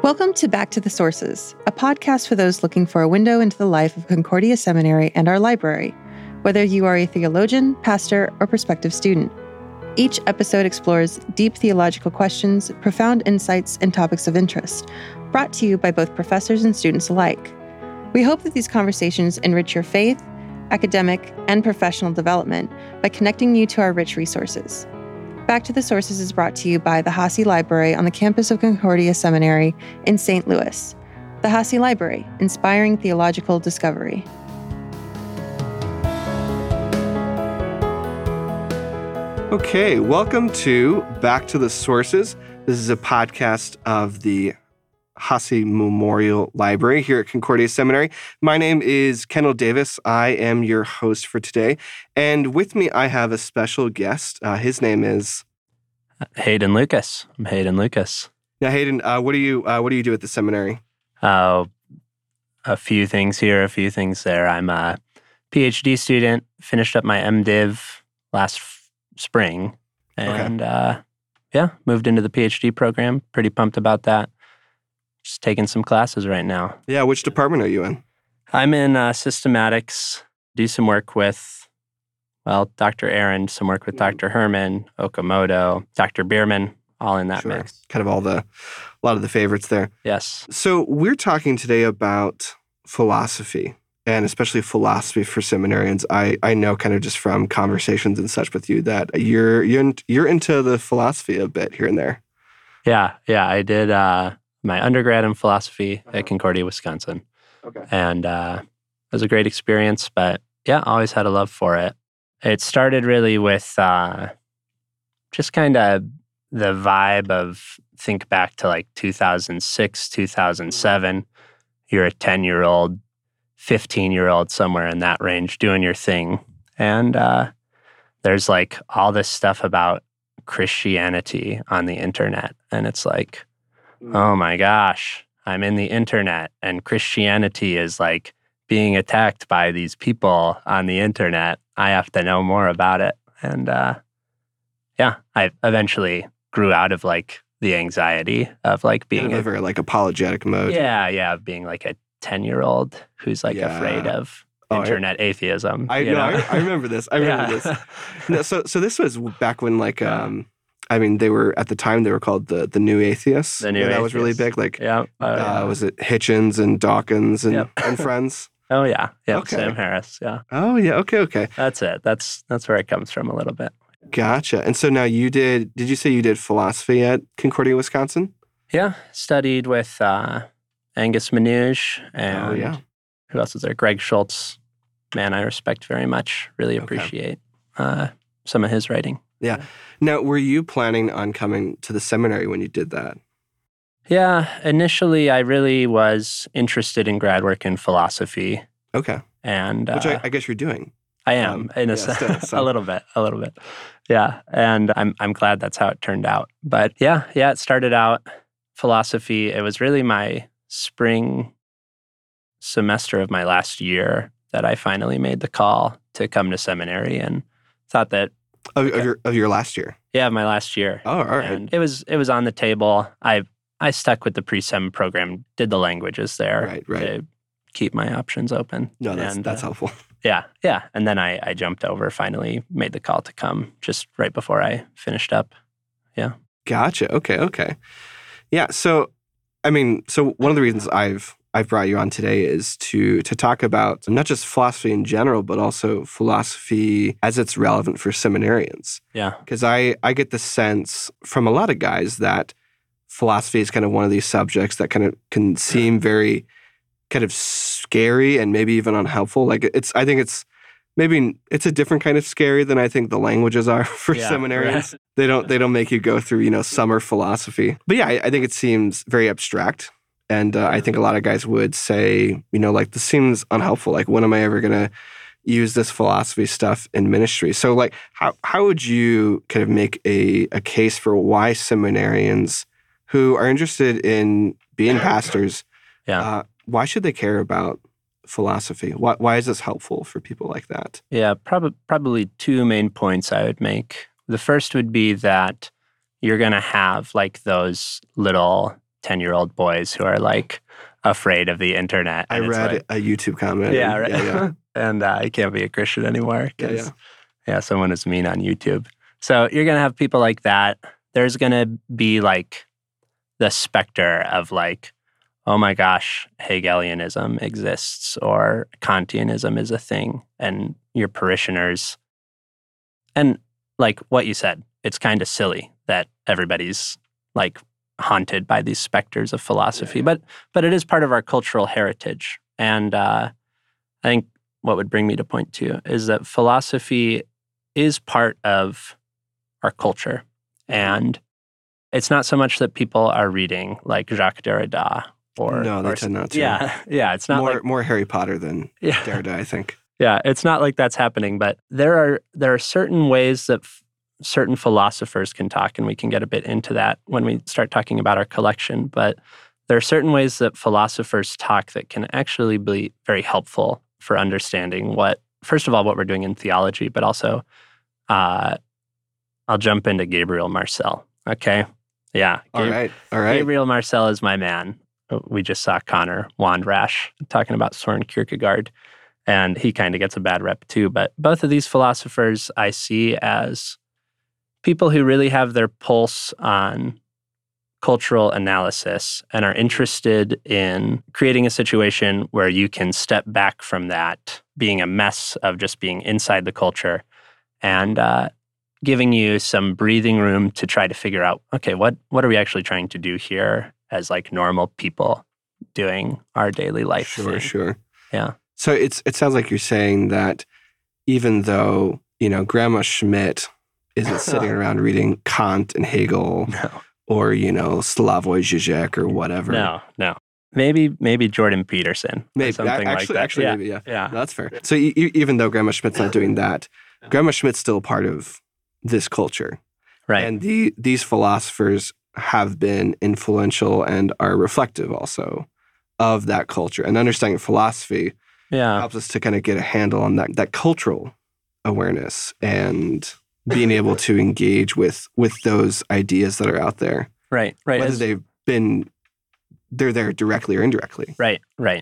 Welcome to Back to the Sources, a podcast for those looking for a window into the life of Concordia Seminary and our library, whether you are a theologian, pastor, or prospective student. Each episode explores deep theological questions, profound insights, and topics of interest, brought to you by both professors and students alike. We hope that these conversations enrich your faith, academic, and professional development by connecting you to our rich resources. Back to the Sources is brought to you by the Hasse Library on the campus of Concordia Seminary in St. Louis. The Hasse Library, inspiring theological discovery. Okay, welcome to Back to the Sources. This is a podcast of the Hasse Memorial Library here at Concordia Seminary. My name is Kendall Davis. I am your host for today. And with me, I have a special guest. His name is Hayden Lucas. I'm Hayden Lucas. Now, Hayden, what do you do at the seminary? A few things here, a few things there. I'm a PhD student. Finished up my MDiv last spring, and moved into the PhD program. Pretty pumped about that. Just taking some classes right now. Yeah, which department are you in? I'm in systematics. Do some work with, Dr. Aaron, some work with Dr. Herman, Okamoto, Dr. Bierman, all in that mix. Kind of a lot of the favorites there. Yes. So we're talking today about philosophy, and especially philosophy for seminarians. I know kind of just from conversations and such with you that you're into the philosophy a bit here and there. Yeah, I did my undergrad in philosophy at Concordia, Wisconsin. Okay. And it was a great experience, but yeah, always had a love for it. It started really with just kind of the vibe of, think back to like 2006, 2007. You're a 10-year-old, 15-year-old, somewhere in that range, doing your thing. And there's like all this stuff about Christianity on the internet. And it's like, oh my gosh, I'm in the internet and Christianity is like being attacked by these people on the internet. I have to know more about it. And I eventually grew out of like the anxiety of like being in a very like apologetic mode. Yeah, being like a 10-year-old who's like afraid of internet atheism. I remember this. I remember this. No, so this was back when like they were at the time they were called the New Atheists. The New Atheists. That was really big. Like, yeah. Was it Hitchens and Dawkins and friends? Oh yeah, Okay. Sam Harris. Yeah. Oh yeah. Okay. That's it. That's where it comes from a little bit. Gotcha. And so now did you say you did philosophy at Concordia, Wisconsin? Yeah, studied with Angus Manouge and who else was there? Greg Schultz. Man, I respect very much. Really appreciate some of his writing. Yeah. Now, were you planning on coming to the seminary when you did that? Yeah, initially I really was interested in grad work in philosophy. Okay. And which I guess you're doing. I am in a sense, a little bit. Yeah, and I'm glad that's how it turned out. But yeah, it started out philosophy. It was really my spring semester of my last year that I finally made the call to come to seminary and thought that of your last year. Yeah, my last year. Oh, all right. And it was on the table. I stuck with the pre-sem program, did the languages there right. to keep my options open. No, that's helpful. Yeah. And then I jumped over, finally made the call to come just right before I finished up. Yeah. Gotcha. Okay. Yeah. So one of the reasons I've brought you on today is to talk about not just philosophy in general, but also philosophy as it's relevant for seminarians. Yeah. Because I get the sense from a lot of guys that philosophy is kind of one of these subjects that kind of can seem very kind of scary and maybe even unhelpful. Like I think it's a different kind of scary than I think the languages are for seminarians. Right. They don't make you go through, summer philosophy. But yeah, I think it seems very abstract. And I think a lot of guys would say, like, this seems unhelpful. Like, when am I ever going to use this philosophy stuff in ministry? So, like, how would you kind of make a case for why seminarians who are interested in being pastors, why should they care about philosophy? Why is this helpful for people like that? Yeah, probably two main points I would make. The first would be that you're going to have, like, those little 10-year-old boys who are like afraid of the internet. I read a YouTube comment. Yeah, right. Yeah. And I can't be a Christian anymore because, Yeah. Someone is mean on YouTube. So you're going to have people like that. There's going to be like the specter of like, oh my gosh, Hegelianism exists or Kantianism is a thing. And your parishioners, and like what you said, it's kind of silly that everybody's like haunted by these specters of philosophy, but it is part of our cultural heritage. And I think what would bring me to point two is that philosophy is part of our culture. And it's not so much that people are reading like Jacques Derrida or... No, they tend not to. Yeah, it's not more Harry Potter than Derrida, I think. Yeah, it's not like that's happening, but there are certain ways that certain philosophers can talk, and we can get a bit into that when we start talking about our collection, but there are certain ways that philosophers talk that can actually be very helpful for understanding first of all, what we're doing in theology, but also I'll jump into Gabriel Marcel, okay? Yeah. All right. Gabriel Marcel is my man. We just saw Connor Wandrash talking about Soren Kierkegaard, and he kind of gets a bad rep too, but both of these philosophers I see as people who really have their pulse on cultural analysis and are interested in creating a situation where you can step back from that being a mess of just being inside the culture and giving you some breathing room to try to figure out, okay, what are we actually trying to do here as like normal people doing our daily life thing? Sure. Yeah. So it sounds like you're saying that even though, Grandma Schmidt isn't sitting around reading Kant and Hegel or, Slavoj Žižek or whatever. No. Maybe Jordan Peterson. Maybe. Something like that. Actually, maybe, yeah. No, that's fair. So even though Grandma Schmidt's not doing that, Grandma Schmidt's still part of this culture. Right. And these philosophers have been influential and are reflective also of that culture. And understanding philosophy helps us to kind of get a handle on that cultural awareness and being able to engage with those ideas that are out there. Right. Whether they're there directly or indirectly. Right.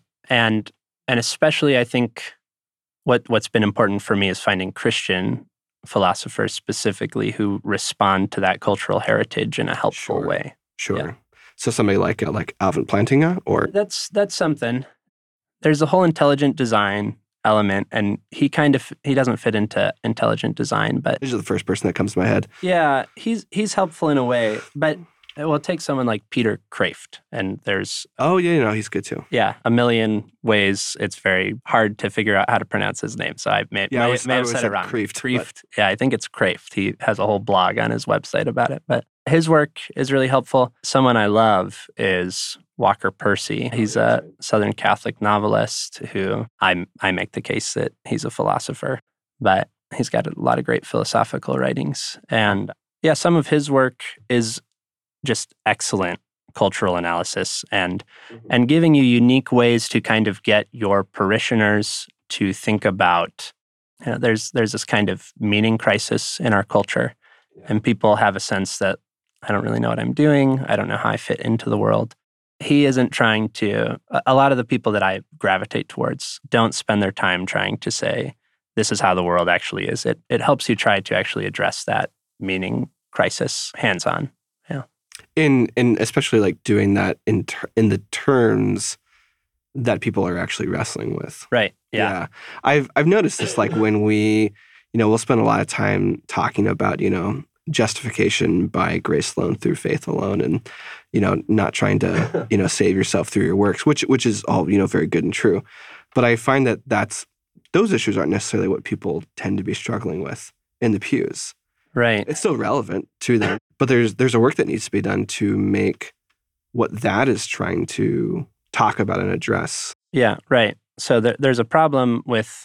And especially I think what's been important for me is finding Christian philosophers specifically who respond to that cultural heritage in a helpful way. Sure. Yeah. So somebody like Alvin Plantinga, or that's something. There's a whole intelligent design element, and he doesn't fit into intelligent design, but this is the first person that comes to my head. Yeah, he's helpful in a way, but we'll take someone like Peter Kraft, and there's he's good too. Yeah, a million ways. It's very hard to figure out how to pronounce his name, so I may have said it wrong. Kraft. Yeah, I think it's Kraft. He has a whole blog on his website about it, but his work is really helpful. Someone I love is Walker Percy. He's a Southern Catholic novelist who I make the case that he's a philosopher, but he's got a lot of great philosophical writings. And yeah, some of his work is just excellent cultural analysis and giving you unique ways to kind of get your parishioners to think about, there's this kind of meaning crisis in our culture, and people have a sense that I don't really know what I'm doing. I don't know how I fit into the world. He isn't trying to, a lot of the people that I gravitate towards don't spend their time trying to say, this is how the world actually is. It helps you try to actually address that meaning crisis hands-on. Yeah. In especially like doing that in the terms that people are actually wrestling with. Right. Yeah. I've noticed this, like when we, we'll spend a lot of time talking about, justification by grace alone through faith alone, and not trying to save yourself through your works, which is all very good and true. But I find that those issues aren't necessarily what people tend to be struggling with in the pews. Right. It's still relevant to them, but there's a work that needs to be done to make what that is trying to talk about and address. Yeah, right. So there's a problem with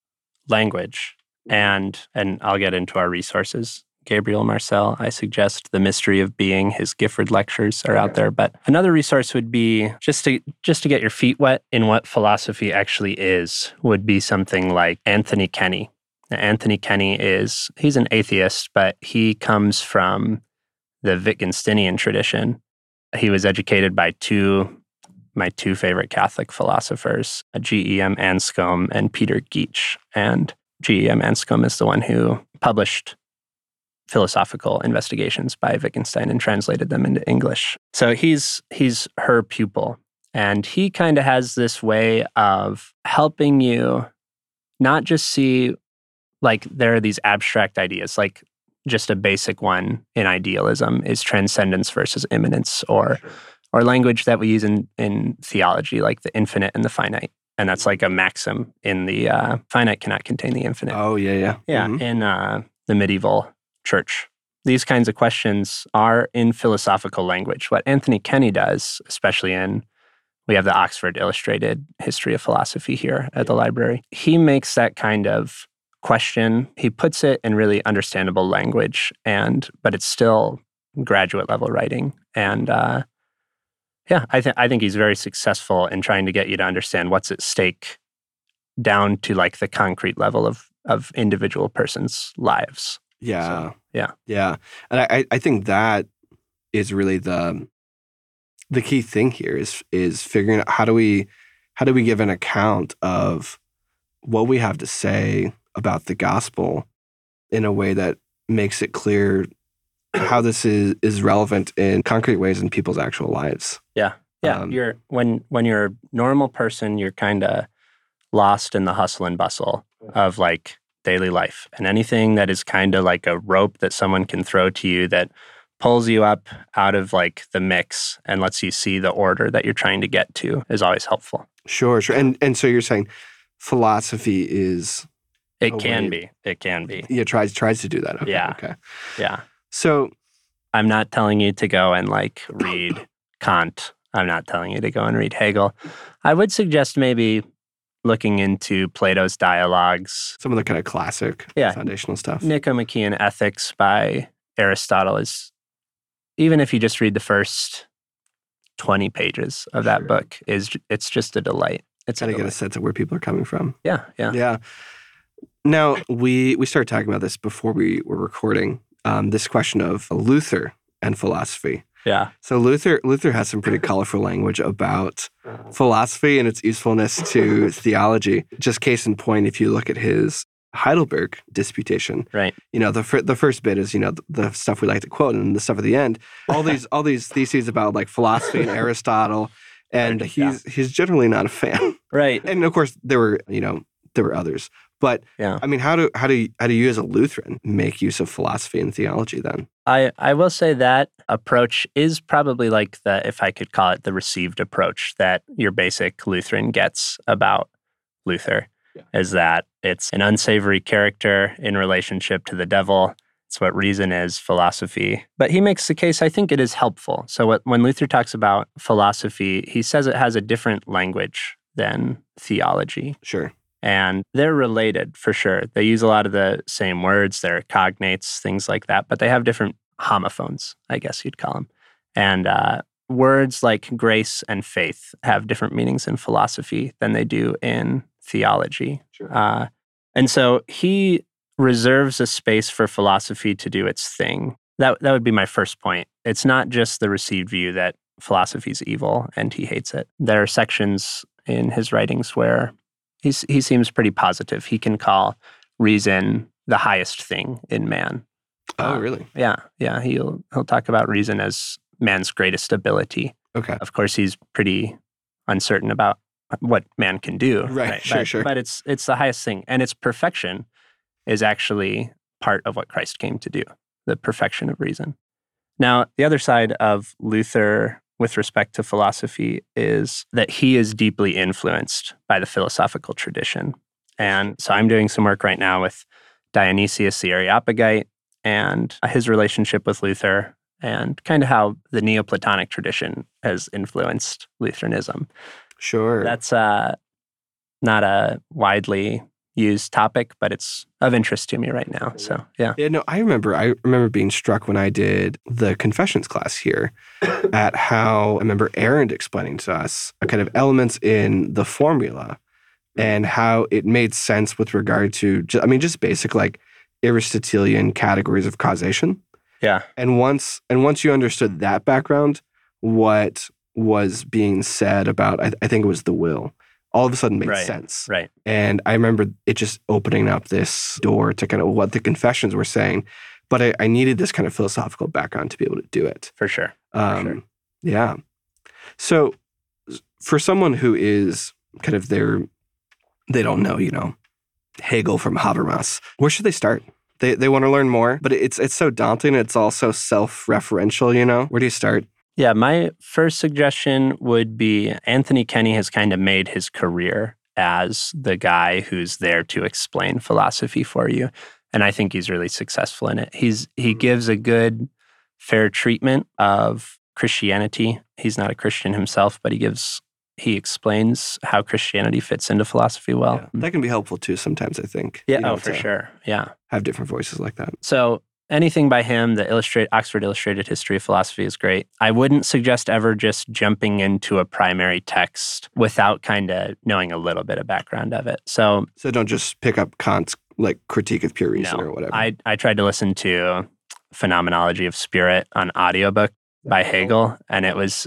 language, and I'll get into our resources. Gabriel Marcel, I suggest The Mystery of Being. His Gifford lectures are out there. But another resource would be, just to get your feet wet in what philosophy actually is, would be something like Anthony Kenny. Now, Anthony Kenny he's an atheist, but he comes from the Wittgensteinian tradition. He was educated by my two favorite Catholic philosophers, G.E.M. Anscombe and Peter Geach. And G.E.M. Anscombe is the one who published Philosophical Investigations by Wittgenstein and translated them into English. So he's her pupil. And he kind of has this way of helping you not just see, like, there are these abstract ideas, like just a basic one in idealism is transcendence versus immanence, or language that we use in theology, like the infinite and the finite. And that's like a maxim in the finite cannot contain the infinite. Oh, yeah. Yeah, Mhm. in the medieval church. These kinds of questions are in philosophical language. What Anthony Kenny does, especially we have the Oxford Illustrated History of Philosophy here at the library. He makes that kind of question, he puts it in really understandable language, but it's still graduate level writing. And I think he's very successful in trying to get you to understand what's at stake down to like the concrete level of individual persons' lives. Yeah. So, yeah. Yeah. And I think that is really the key thing here is figuring out how do we give an account of what we have to say about the gospel in a way that makes it clear how this is relevant in concrete ways in people's actual lives. Yeah. You're when you're a normal person, you're kind of lost in the hustle and bustle of like daily life, and anything that is kind of like a rope that someone can throw to you that pulls you up out of like the mix and lets you see the order that you're trying to get to is always helpful. Sure. And so you're saying philosophy is It can be. Yeah, tries to do that. Okay, Yeah. Okay. Yeah. So I'm not telling you to go and like read Kant. I'm not telling you to go and read Hegel. I would suggest maybe looking into Plato's dialogues. some of the kind of classic Yeah. foundational stuff. Nicomachean Ethics by Aristotle is, even if you just read the first 20 pages of that Sure. book, it's just a delight. It's Kind a of get a delight. sense of where people are coming from. Yeah. Yeah. Now, we started talking about this before we were recording, this question of Luther and philosophy. Yeah. So Luther has some pretty colorful language about philosophy and its usefulness to theology. Just case in point, if you look at his Heidelberg disputation, Right. the first bit is the stuff we like to quote, and the stuff at the end, all these theses about like philosophy and Aristotle, and he's generally not a fan. Right. And of course, there were others. But Yeah. I mean, how do you as a Lutheran make use of philosophy and theology then? I will say that approach is probably like if I could call it, the received approach that your basic Lutheran gets about Luther, is that it's an unsavory character in relationship to the devil. It's what reason is, philosophy. But he makes the case, I think it is helpful. So when Luther talks about philosophy, he says it has a different language than theology. Sure. And they're related for sure. They use a lot of the same words, they're cognates, things like that, but they have different homophones, I guess you'd call them. And words like grace and faith have different meanings in philosophy than they do in theology. Sure. And so he reserves a space for philosophy to do its thing. That would be my first point. It's not just the received view that philosophy is evil and he hates it. There are sections in his writings where he seems pretty positive. He can call reason the highest thing in man. Oh, really? Yeah. He'll talk about reason as man's greatest ability. Okay. Of course, he's pretty uncertain about what man can do. Right. Sure. But it's the highest thing, and its perfection is actually part of what Christ came to do, the perfection of reason. Now, the other side of Luther with respect to philosophy is that he is deeply influenced by the philosophical tradition. And so I'm doing some work right now with Dionysius the Areopagite and his relationship with Luther, and kind of how the Neoplatonic tradition has influenced Lutheranism. Sure. That's not a widely used topic, but it's of interest to me right now. So, yeah. Yeah, no, I remember being struck when I did the confessions class here at how I remember Aaron explaining to us kind of elements in the formula and how it made sense with regard to, just basic like Aristotelian categories of causation. Yeah. And once you understood that background, what was being said about, I think it was the will, all of a sudden made sense. Right. And I remember it just opening up this door to kind of what the confessions were saying. But I needed this kind of philosophical background to be able to do it. For sure. Yeah. So for someone who is kind of they don't know, Hegel from Habermas, where should they start? They want to learn more, but it's so daunting. It's also self-referential, Where do you start? Yeah, my first suggestion would be Anthony Kenny has kind of made his career as the guy who's there to explain philosophy for you. And I think he's really successful in it. He gives a good, fair treatment of Christianity. He's not a Christian himself, but he explains how Christianity fits into philosophy well. Yeah. That can be helpful too sometimes, I think. Yeah, for sure. Yeah. Have different voices like that. So anything by him, the Oxford Illustrated History of Philosophy is great. I wouldn't suggest ever just jumping into a primary text without kind of knowing a little bit of background of it. So don't just pick up Kant's Critique of Pure Reason or whatever. I tried to listen to Phenomenology of Spirit on audiobook by Hegel, and it was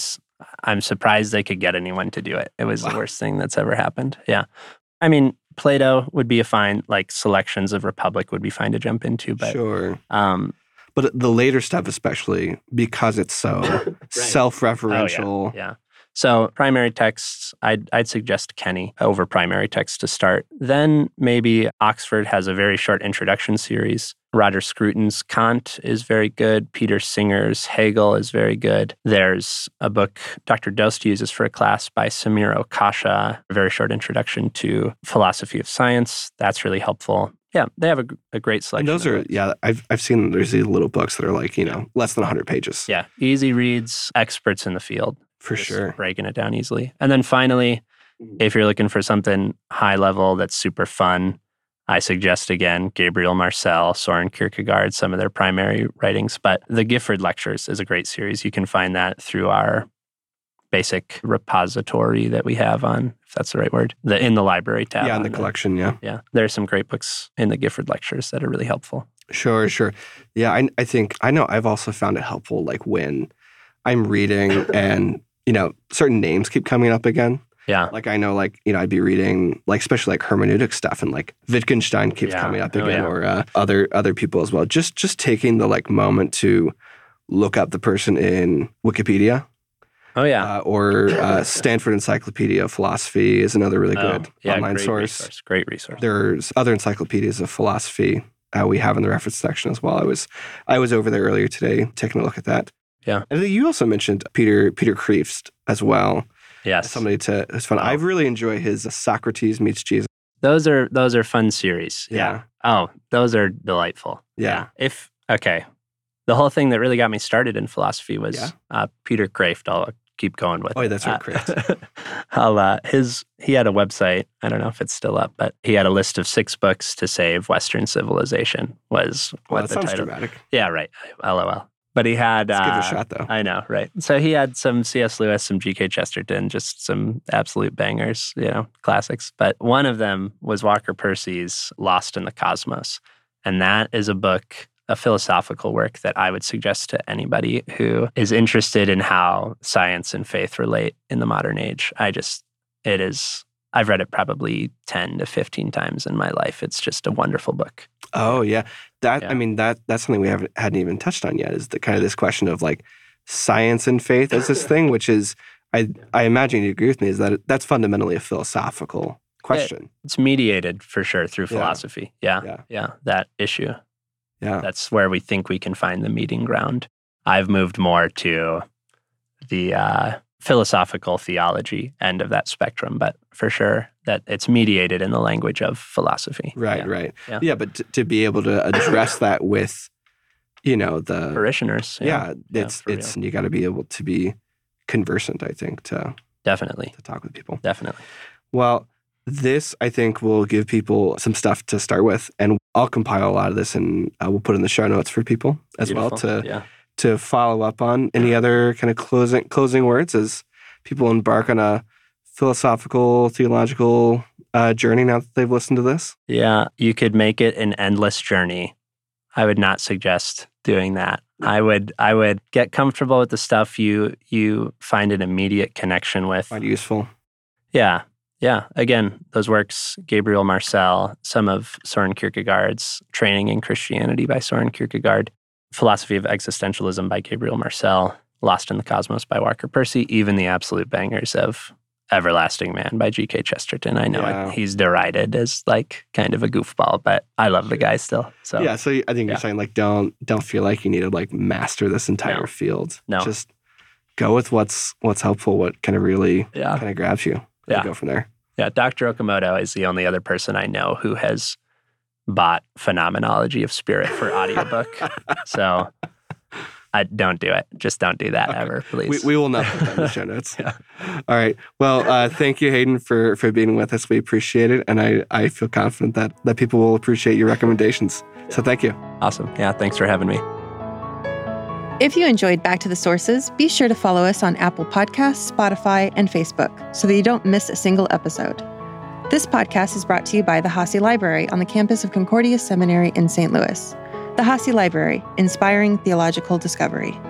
I'm surprised they could get anyone to do it. It was the worst thing that's ever happened. Yeah. I mean, Plato would be a fine, Selections of Republic would be fine to jump into, but sure. But the later stuff, especially because it's so self-referential. Oh, yeah. So primary texts, I'd suggest Kenny over primary texts to start. Then maybe Oxford has a very short introduction series. Roger Scruton's Kant is very good. Peter Singer's Hegel is very good. There's a book Dr. Dost uses for a class by Samir Okasha, a very short introduction to philosophy of science. That's really helpful. Yeah, they have a great selection. And those are, I've seen there's these little books that are less than 100 pages. Yeah, easy reads, experts in the field. For sure. Breaking it down easily. And then finally, if you're looking for something high level that's super fun, I suggest again, Gabriel Marcel, Soren Kierkegaard, some of their primary writings. But the Gifford Lectures is a great series. You can find that through our basic repository that we have on, if that's the right word, in the library tab. Yeah, in the collection, yeah. Yeah, there's some great books in the Gifford Lectures that are really helpful. Sure. Yeah, I know I've also found it helpful when I'm reading and certain names keep coming up again. Yeah. I know, I'd be reading, especially hermeneutic stuff, and Wittgenstein keeps coming up again, or other people as well. Just taking the moment to look up the person in Wikipedia. Oh yeah. Or Stanford Encyclopedia of Philosophy is another really good online source. Great resource. There's other encyclopedias of philosophy we have in the reference section as well. I was over there earlier today taking a look at that. Yeah. And you also mentioned Peter Kreeft as well. Yes. Somebody it's fun. I really enjoy his Socrates Meets Jesus. Those are fun series. Yeah. Oh, those are delightful. Yeah. The whole thing that really got me started in philosophy was Peter Kreeft. I'll keep going with. Oh, yeah, that's right, Kreeft. He had a website. I don't know if it's still up, but he had a list of 6 books to save Western civilization. Was what the sounds title. dramatic. Yeah, right. LOL. But he had... Let's give it a shot, though. I know, right. So he had some C.S. Lewis, some G.K. Chesterton, just some absolute bangers, classics. But one of them was Walker Percy's Lost in the Cosmos. And that is a book, a philosophical work that I would suggest to anybody who is interested in how science and faith relate in the modern age. I've read it probably 10 to 15 times in my life. It's just a wonderful book. Oh, yeah. That's something we hadn't even touched on yet, is the kind of this question of science and faith as this thing, which is, I imagine you agree with me, is that that's fundamentally a philosophical question. It's mediated for sure through philosophy. Yeah. That issue. Yeah. That's where we think we can find the meeting ground. I've moved more to the philosophical theology end of that spectrum, but for sure that it's mediated in the language of philosophy. Right. Yeah, but to be able to address that with, the parishioners. It's you got to be able to be conversant, I think, to definitely to talk with people. Definitely. Well, this, I think, will give people some stuff to start with, and I'll compile a lot of this and we'll put in the show notes for people as well to follow up on. Any other kind of closing words as people embark on a philosophical, theological journey now that they've listened to this? Yeah, you could make it an endless journey. I would not suggest doing that. I would get comfortable with the stuff you find an immediate connection with. Find useful. Yeah. Yeah. Again, those works, Gabriel Marcel, some of Soren Kierkegaard's Training in Christianity by Soren Kierkegaard, Philosophy of Existentialism by Gabriel Marcel, Lost in the Cosmos by Walker Percy, even the absolute bangers of Everlasting Man by G.K. Chesterton. I know he's derided as like kind of a goofball, but I love the guy still. So yeah, so I think you're saying like don't feel like you need to like master this entire field. No. Just go with what's helpful, what kind of really kind of grabs you. Yeah. Go from there. Yeah, Dr. Okamoto is the only other person I know who has bought Phenomenology of Spirit for audiobook. So I don't do it. Just don't do that ever, please. We will not put that in the show notes. All right. Well, thank you, Hayden, for being with us. We appreciate it. And I feel confident that people will appreciate your recommendations. So thank you. Awesome. Yeah, thanks for having me. If you enjoyed Back to the Sources, be sure to follow us on Apple Podcasts, Spotify, and Facebook so that you don't miss a single episode. This podcast is brought to you by the Hasse Library on the campus of Concordia Seminary in St. Louis. The Hasse Library, inspiring theological discovery.